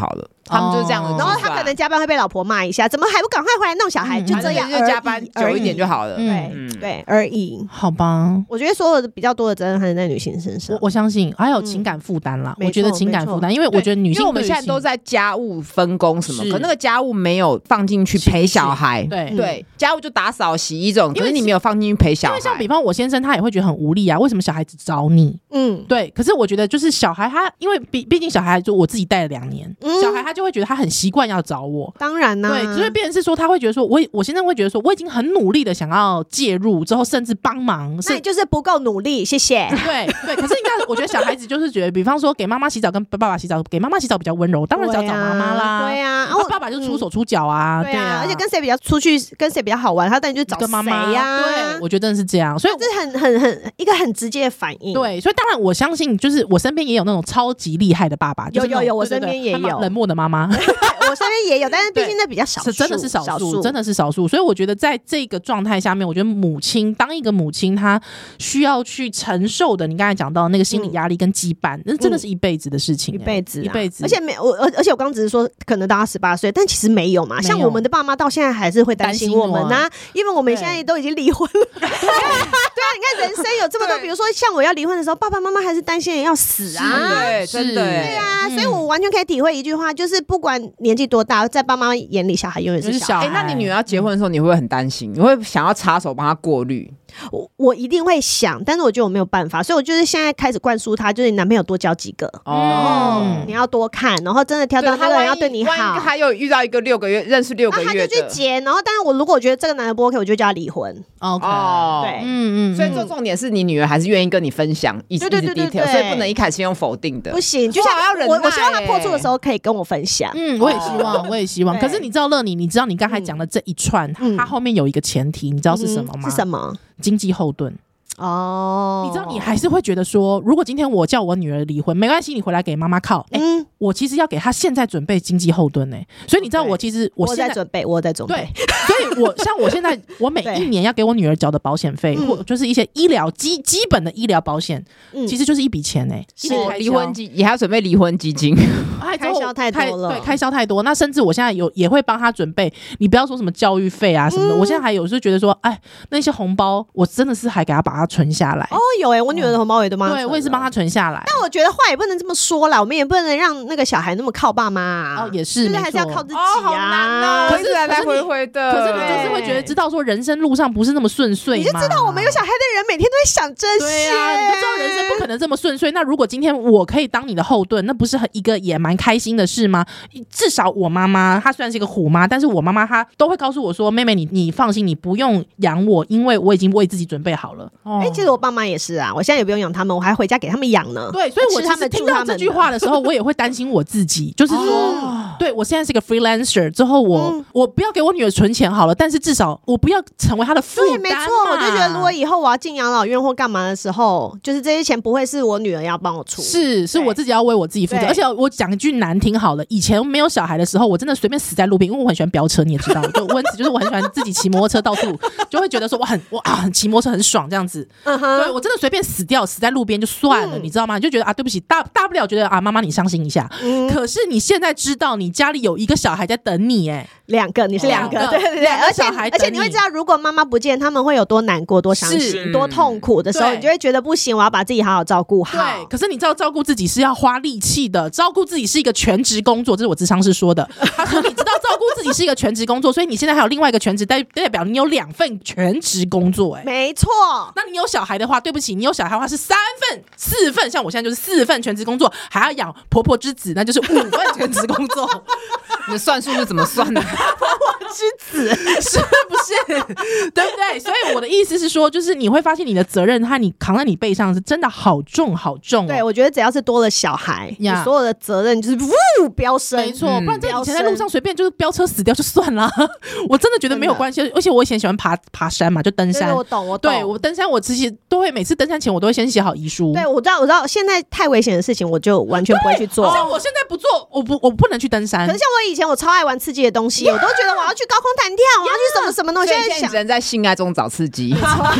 他们就是这样的。
然后他可能加班会被老婆骂一下，怎么还不赶快回来弄小孩？就这样，
就加班久一点就好了。
对而已。
好吧，
我觉得所有的比较多的责任还是在女性身上。
我相信还有情感负担啦。我觉得情感负担，因为我觉得女性，
因为我们现在都在家务分工什么，可那个家务没有放进去陪小孩。对，家务就打扫洗衣这种，可是你没有放进去陪小孩。因为
像比方我先生他也会觉得很无力啊，为什么小孩子找你？对。可是我觉得就是小孩他，因为毕竟小孩就我自己带了2年，小孩他就会觉得他很习惯要找我。
当然啦，
对，所以变成是说他会觉得说我先生会觉得说我已经很努力的想要介入之后，甚至帮忙，
那你就是不够努力，谢谢。
对，可是应该我觉得小孩子就是觉得，比方说给妈妈洗澡跟爸爸洗澡，给妈妈洗澡比较温柔，当然只要找妈妈啦。
对啊，
然后爸爸就出手出脚啊。对啊，
而且跟谁比较出去，跟谁比较好玩，他当然就找
妈妈
呀。
对，我觉得真的是这样，所以
这很一个很直接的反应。
对，所以当然我相信，就是我身边也有那种超级厉害的爸爸，
有，我身边也有
冷漠的妈妈。
我身边也有，但是毕竟那比较少数，
真的是少数，真的是少数。所以我觉得在这个状态下面，我觉得当一个母亲，她需要去承受的，你刚才讲到那个心理压力跟羁绊，那真的是一辈子的事情，
一辈子。
而且
我刚只是说可能到他18岁，但其实没有嘛。像我们的爸妈到现在还是会担心我们啊，因为我们现在都已经离婚了。对啊，你看人生有这么多，比如说像我要离婚的时候，爸爸妈妈还是担心人要死啊。
对，真的。
对啊，所以我完全可以体会一句话，就是不管年纪多大，在爸妈眼里，小孩永远是小孩。
那你女儿要结婚的时候，你会不会很担心？你会想要插手帮她过滤？
我一定会想，但是我觉得我没有办法，所以我就是现在开始灌输他，就是你男朋友多交几个你要多看，然后真的挑到那个人要对你好。
他又遇到一个6个月认识6个月的，
他就去结。然后，但是我如果觉得这个男的不 OK，我就叫他离婚。
OK，
对，
所以这重点是你女儿还是愿意跟你分享一直 detail， 所以不能一开始用否定的，
不行。就像我希望他破处的时候可以跟我分享。
我也希望。可是你知道乐妮，你知道你刚才讲的这一串，它后面有一个前提，你知道是什么吗？
是什么？
经济后盾。你知道你还是会觉得说，如果今天我叫我女儿离婚，没关系，你回来给妈妈靠。我其实要给她现在准备经济后盾所以你知道我其实我
在准备，对，所
以我现在我每一年要给我女儿缴的保险费，或就是一些医疗基本的医疗保险，其实就是一笔钱
离婚基也还要准备离婚基金，
开销太多了，
对，开销太多。那甚至我现在也会帮她准备，你不要说什么教育费啊什么的，我现在还有时候觉得说，那些红包我真的是还给她把它存下来。
有我女儿的红包我也都帮她存，
对，我也是帮她存下来。
但我觉得话也不能这么说啦，我们也不能让那个小孩那么靠爸妈
也是，
还是要靠自己
好难可是来来回回的，
可是你就是会觉得知道说人生路上不是那么顺遂嘛，
你就知道我们有小孩的人每天都会想这些，
对啊，你就知道人生不可能这么顺遂。那如果今天我可以当你的后盾，那不是一个也蛮开心的事吗？至少我妈妈她虽然是一个虎妈，但是我妈妈她都会告诉我说，妹妹你放心，你不用养我，因为我已经为自己准备好了。
其实我爸妈也是啊，我现在也不用养他们，我还回家给他们养呢。
对，所以我其实听到这句话的时候，我也会担心我自己，就是说，对，我现在是个 freelancer 之后，我不要给我女儿存钱好了，但是至少我不要成为她的负担。对，
没错，我就觉得如果以后我要进养老院或干嘛的时候，就是这些钱不会是我女儿要帮我出，
是我自己要为我自己负责。而且我讲一句难听好了，以前没有小孩的时候，我真的随便死在路边，因为我很喜欢飙车，你也知道，就温子就是我很喜欢自己骑摩托车到处，就会觉得说我骑摩托车很爽这样子。对，我真的随便死在路边就算了，你知道吗？你就觉得对不起，大不了觉得妈妈你伤心一下。可是你现在知道你家里有一个小孩在等你
2个，你是2个，对，而且你会知道，如果妈妈不见，他们会有多难过、多伤心、多痛苦的时候，你就会觉得不行，我要把自己好好照顾好。
对，可是你知道照顾自己是要花力气的，照顾自己是一个全职工作，这是我咨商师说的。他说你知道照顾自己是一个全职工作，所以你现在还有另外一个全职，代表你有2份全职工作。
没错。
那你有小孩的话，对不起，你有小孩的话是3份、4份，像我现在就是4份全职工作，还要养婆婆之子，那就是5份全职工作。
你的算数是怎么算的？
婆婆之子
是不是？对不对？所以我的意思是说，就是你会发现你的责任和你扛在你背上是真的好重好重。
对，我觉得只要是多了小孩，你所有的责任就是飙升。
没错，不然在以前在路上随便就是飙车死掉就算了。我真的觉得没有关系，而且我以前喜欢爬山嘛，就登山。
我懂。
对，我登山，我其实都会每次登山前我都会先写好遗书。
对，我知道，现在太危险的事情我就完全不会去做。
像我现在不做，我不能去登山。
可是像我以前我超爱玩刺激的东西，我都觉得我要去高空弹跳，我要去什么什么东西。
现在想人在性爱中找刺激，带我攀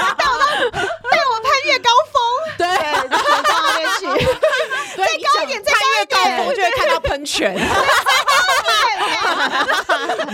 越高峰，
对，
到那边去，再高一点，再高一点，
我就会看到喷泉。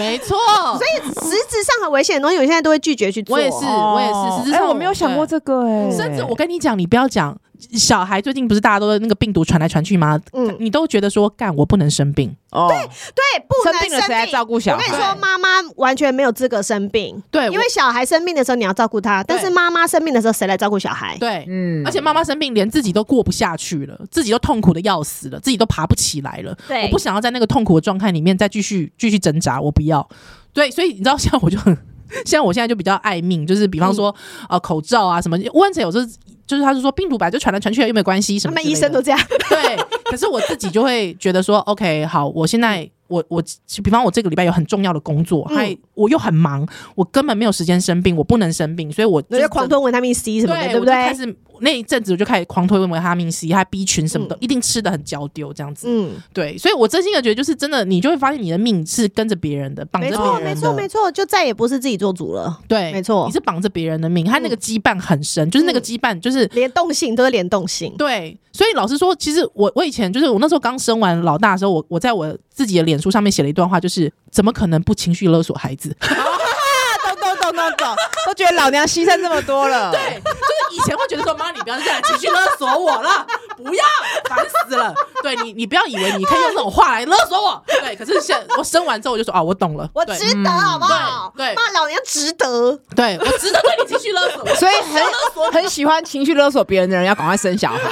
没错。
所以实质上很危险的东西，我现在都会拒绝去做。
我也是，实质上
我没有想过这个
甚至我跟你讲，你不要讲小孩，最近不是大家都那个病毒传来传去吗？你都觉得说干我不能生病。
对，不能
生病了谁来照顾小孩？
我跟你说，妈妈完全没有资格生病。对，因为小孩生病的时候你要照顾他，但是妈妈生病的时候谁来照顾小孩？
对，而且妈妈生病连自己都过不下去了，自己都痛苦的要死了，自己都爬不起来了。我不想要在那个痛苦的状态里面再继续挣扎，我不要。对，所以你知道，像我就很。像我现在就比较爱命，就是比方说口罩啊什么，温晨有时候就是他就说病毒本来就传来传去又没关系什么，
他们医生都这样。
对，可是我自己就会觉得说 OK 好，我现在我比方我这个礼拜有很重要的工作，我又很忙，我根本没有时间生病，我不能生病，所以我就
狂吞维他命 C 什么的，对不对？
开始那一阵子我就开始狂推维他命 C， 还 B 群什么的，一定吃的很焦丢这样子。对，所以我真心的觉得就是真的，你就会发现你的命是跟着别人的，绑着别人的，
没错，就再也不是自己做主了。
对，
没错，
你是绑着别人的命，他那个羁绊很深，就是那个羁绊就是
联动性，都是联动性。
对，所以老实说，其实我以前就是我那时候刚生完老大的时候，我在我自己的脸书上面写了一段话，就是怎么可能不情绪勒索孩子？
懂，都觉得老娘牺牲这么多了。
对，就是以前会觉得说妈，你不要这样情绪勒索我了，不要，烦死了。对你不要以为你可以用这种话来勒索我。对，可是现在我生完之后我就说啊，我懂了，
我值得，好不好？对，骂老娘值得。
对，我值得对你情绪勒索，
所以很喜欢情绪勒索别人的人要赶快生小孩。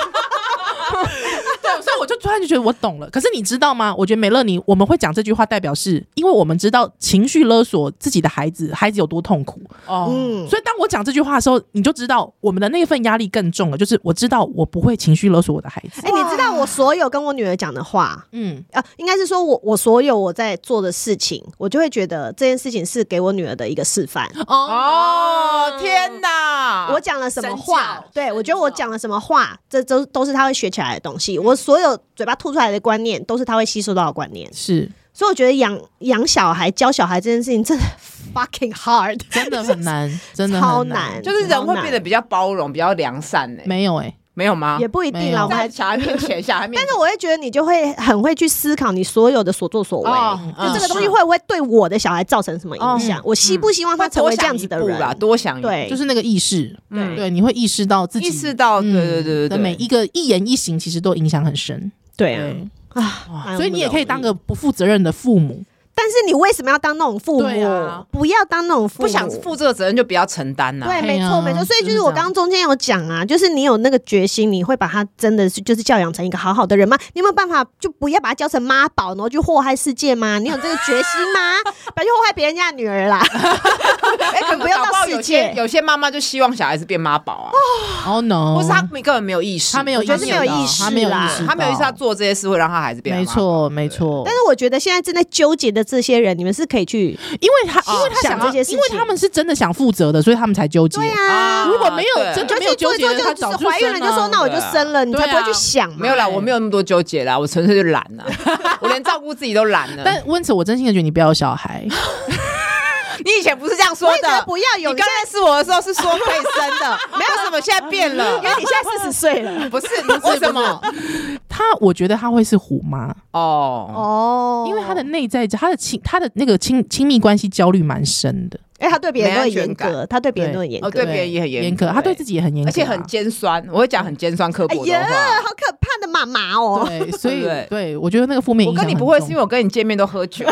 对，所以我就突然就觉得我懂了。可是你知道吗？我觉得美乐你我们会讲这句话，代表是因为我们知道情绪勒索自己的孩子有多痛苦。所以当我讲这句话的时候，你就知道我们的那份压力更重了。就是我知道我不会情绪勒索我的孩子。
你知道我所有跟我女儿讲的话，应该是说我所有我在做的事情，我就会觉得这件事情是给我女儿的一个示范。
天哪！
我讲了什么话？对，我觉得我讲了什么话，这都是她会学起来的东西。我所有嘴巴吐出来的观念，都是她会吸收到的观念。
是，
所以我觉得养小孩、教小孩这件事情真的 fucking hard，
真的很难，真的
超难。
就是人会变得比较包容、比较良善。
没有
没有吗？
也不一定啦，我们
在小孩面前，但
是我会觉得你就会很会去思考你所有的所作所为，就这个东西会不会对我的小孩造成什么影响？我希不希望他成为这样子的人？
多想一步，
对，就是那个意识，对，你会意识到自己，对，每一个一言一行其实都影响很深，
对
啊，所以你也可以当个不负责任的父母。
但是你为什么要当那种父母？不要当那种父母，
不想负这个责任就不要承担。
对，没错。所以就是我刚刚中间有讲啊，就是你有那个决心，你会把他真的就是教养成一个好好的人吗？你有没有办法就不要把他教成妈宝，然后去祸害世界吗？你有这个决心吗？不要去祸害别人家的女儿啦。可不要到世界。
有些妈妈就希望小孩子变妈宝啊。
Oh no！
或是他根本没有意识，
他没有意识，
他没有意识，
他没有意识，他做这些事会让他孩子变妈宝。
没错。
但是我觉得现在正在纠结的这些人，你们是可以去，
因为他想这些事情，因为他们是真的想负责的，所以他们才纠结。
对啊，
如果没有真的没有纠结，他早就
怀孕了，就说那我就生了，你才不会去想。
没有啦，我没有那么多纠结啦，我纯粹就懒了，我连照顾自己都懒了。
但温子，我真心的觉得你不要有小孩。
你以前不是这样说的，
不要有。
你刚认识我的时候是说可以生的，没有什么现在变了，
因为你现在40岁了。
不是，为什么？
我觉得他会是虎妈因为他的内在，他的那个亲密关系焦虑蛮深的。
他对别人都很严格，他对别人都很严格，
对别人也很严格，
他对自己也很严格，
而且很尖酸。我会讲很尖酸刻薄的话。
好可怕的妈妈哦！
对，所以对我觉得那个负面影响，
我跟你不会是因为我跟你见面都喝酒。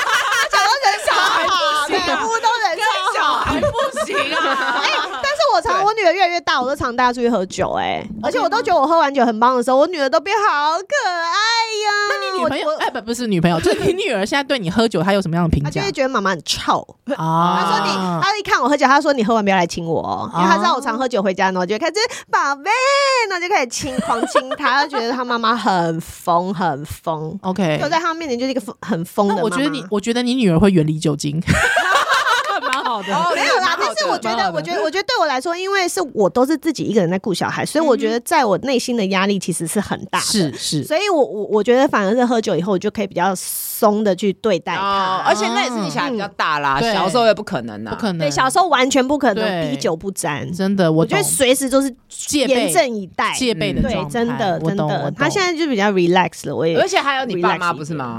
不行啊！
但是我女儿越来越大，我都常带她出去喝酒，而且我都觉得我喝完酒很棒的时候，我女儿都变好可爱呀。
那你女朋友不是女朋友，就是你女儿现在对你喝酒，她有什么样的评价？
她就会觉得妈妈很臭啊。她一看我喝酒，她说你喝完不要来亲我，因为她知道我常喝酒回家，然后就开始宝贝，然后就开始狂亲她，她觉得她妈妈很疯很疯。
OK，
就在她面前就是一个很疯的妈妈。
我觉得你女儿会远离酒精。蛮好的，
没有啦。但是我觉得对我来说，因为是我都是自己一个人在顾小孩，所以我觉得在我内心的压力其实是很大的。
是，
所以我觉得反而是喝酒以后，我就可以比较松的去对待他。
而且那也是你小孩比较大啦，小时候也不可能啊，
不可能。
对，小时候完全不可能滴酒不沾，
真的。我
觉得随时都是严阵以待，
戒备的状态。
对，真的。他现在就比较 relax 了，
而且还有你爸妈不是吗？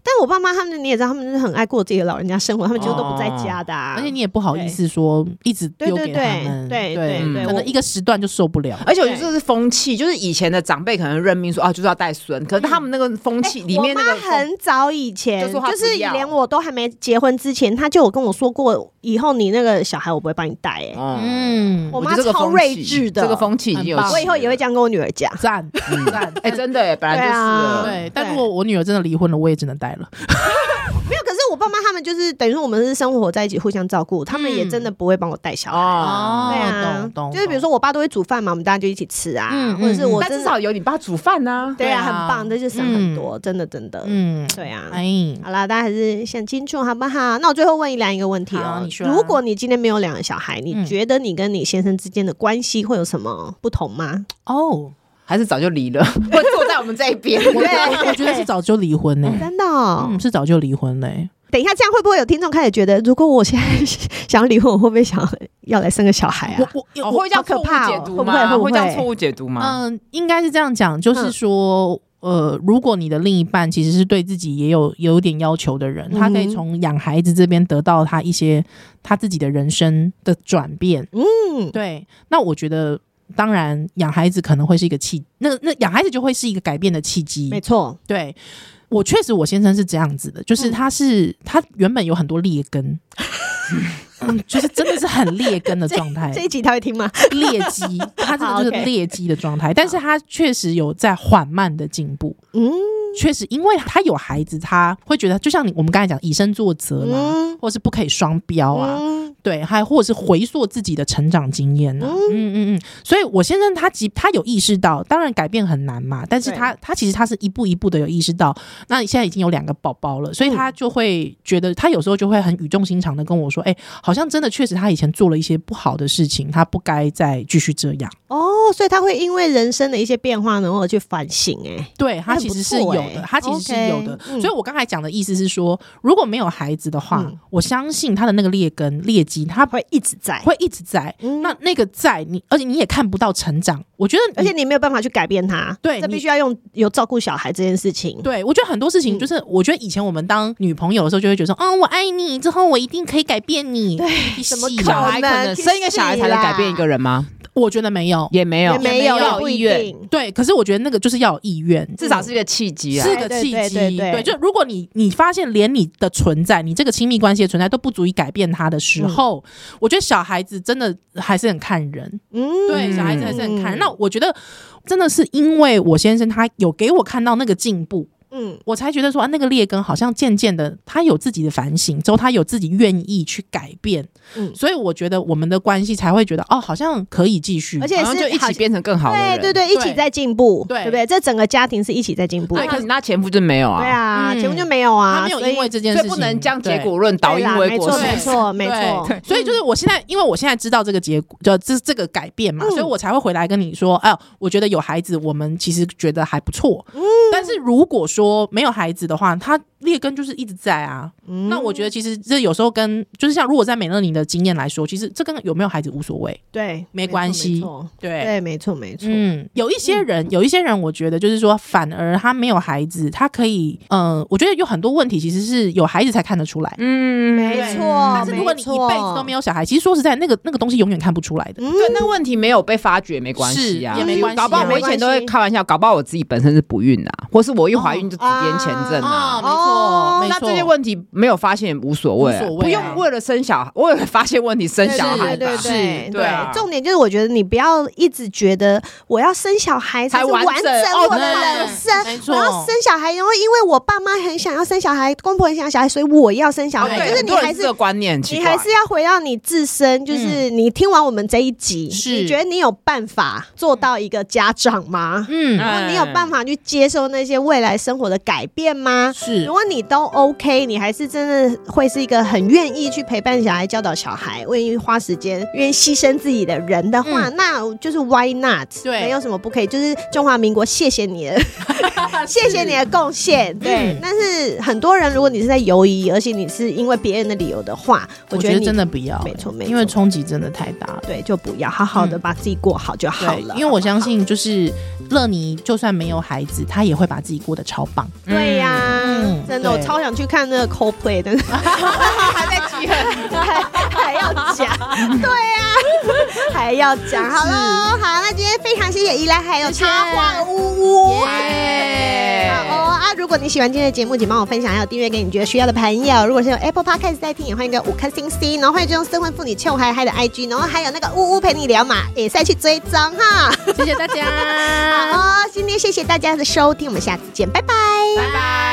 但我爸妈他们你也知道，他们是很爱过自己的老人家生活，他们几乎都不在家的
而且你也不好意思说一直丢给他们，
对，
可能一个时段就受不了。
而且我觉得这是风气，就是以前的长辈可能任命说就是要带孙，可是他们那个风气里面那个
我妈很早以前就是连我都还没结婚之前，她就有跟我说过，以后你那个小孩我不会帮你带。我妈超睿智的，
这个风气已经有，
我以后也会这样跟我女儿讲。
赞，
真的本来就是了。
对，但如果我女儿真的离婚了，我也只能带了。
没有，可是我爸妈他们就是等于说我们是生活在一起，互相照顾，他们也真的不会帮我带小孩。对啊，就是比如说我爸都会煮饭嘛，我们大家就一起吃啊，或者是我
但至少有你爸煮饭啊。
对啊，很棒，这就省很多，真的。对啊。好啦，大家还是想清楚好不好？那我最后问一个问题如果你今天没有2个小孩，你觉得你跟你先生之间的关系会有什么不同吗？
还是早就离了，会坐在我们这一边。
我觉得是早就离婚呢，
真的
是早就离婚嘞。
等一下，这样会不会有听众开始觉得，如果我现在想要离婚，我会不会想要来生个小孩啊？
我会这样错误解读吗？会这样错误解读吗？
应该是这样讲，就是说。如果你的另一半其实是对自己也有点要求的人，他可以从养孩子这边得到他一些他自己的人生的转变。对，那我觉得当然养孩子可能会是一个那养孩子就会是一个改变的契机。
没错，
对，我确实我先生是这样子的，就是他原本有很多劣根。就是真的是很劣根的状态。
这一集他会听吗？
劣迹，他真的就是劣迹的状态，但是他确实有在缓慢的进步。确实，因为他有孩子，他会觉得就像我们刚才讲以身作则嘛，或是不可以双标啊。对，还或者是回溯自己的成长经验啊。所以我先生他有意识到，当然改变很难嘛，但是他其实他是一步一步的有意识到，那现在已经有2个宝宝了，所以他就会觉得他有时候就会很语重心长的跟我说，好像真的确实他以前做了一些不好的事情，他不该再继续这样。
所以他会因为人生的一些变化然后去反省。
对，他其实是有的，他其实是有的。所以我刚才讲的意思是说，如果没有孩子的话，我相信他的那个劣根劣迹他
会一直在。
那个在而且你也看不到成长，我觉得，
而且你没有办法去改变他。对，这必须要有照顾小孩这件事情。
对，我觉得很多事情就是，我觉得以前我们当女朋友的时候就会觉得说，我爱你之后我一定可以改变你。
对，怎么
小孩可能生一个小孩才能改变一个人吗？
我觉得没有，
也没有
意愿。
对，可是我觉得那个就是要有意愿，
至少是一个契机啊，
是个契机。对，就如果你发现连你的存在，你这个亲密关系的存在都不足以改变他的时候，我觉得小孩子真的还是很看人。对，小孩子还是很看人。那我觉得真的是因为我先生他有给我看到那个进步。我才觉得说那个劣根好像渐渐的他有自己的反省之后，他有自己愿意去改变。所以我觉得我们的关系才会觉得好像可以继续，
而且是
就一起变成更好的人。
对，一起在进步，对不对？这整个家庭是一起在进步。
可是那前夫就没有啊。
对啊，前夫就没有啊，
他没有因为这件事情，
所以不能将结果论导因为果。
没错。
所以就是因为我现在知道这个结果，就这个改变嘛，所以我才会回来跟你说，我觉得有孩子，我们其实觉得还不错。但是如果说没有孩子的话，他劣根就是一直在啊。那我觉得其实这有时候就是像如果在美乐妮的经验来说，其实这跟有没有孩子无所谓，
对，
没关系。
对，没错。
有一些人，我觉得就是说，反而他没有孩子，他可以我觉得有很多问题其实是有孩子才看得出来。
没错。
但是如果你一辈子都没有小孩，其实说实在，那个东西永远看不出来的。
对，那个问题没有被发觉没关系啊，
也没关系。
搞不好我以前都会开玩笑，搞不好我自己本身是不孕啊，或是我一怀孕就直接签证啊。
没错。
那这些问题没有发现也无所谓，不用为了生小孩，为了发现问题生小孩。
对，重点就是我觉得你不要一直觉得我要生小孩才是完整我的人生，我要生小孩，然后因为我爸妈很想要生小孩，公婆很想要小孩，所以我要生小孩。就是你还是
这个观念，
你还是要回到你自身。就是你听完我们这一集，你觉得你有办法做到一个家长吗？然后你有办法去接受那些未来生活的改变吗？如果你都 OK， 你还是真的会是一个很愿意去陪伴小孩、教导小孩、愿意花时间、愿意牺牲自己的人的话，那就是 why not？ 对，没有什么不可以。就是中华民国，谢谢你的，谢谢你的贡献。对，但是很多人，如果你是在犹疑，而且你是因为别人的理由的话，我觉得
真的不要。
没错，
因为冲击真的太大了。
对，就不要，好好的把自己过好就好了。
因为我相信，就是乐妮就算没有孩子，她也会把自己过得超棒。
对呀。 真的，我超想去看那个 Coldplay 的，还在集合，还要讲，对啊，还要讲，好喽，好，那今天非常谢谢宜兰还有插花屋屋，好哦啊，如果你喜欢今天的节目，请帮我分享还有订阅给你觉得需要的朋友。如果是用 Apple Podcast 在听，也欢迎给5颗星星，然后欢迎追踪失婚妇女臭嗨嗨的 IG， 然后还有那个屋屋陪你聊嘛，也再去追踪哈，
谢谢大家，
好哦，今天谢谢大家的收听，我们下次见，拜拜，
拜拜。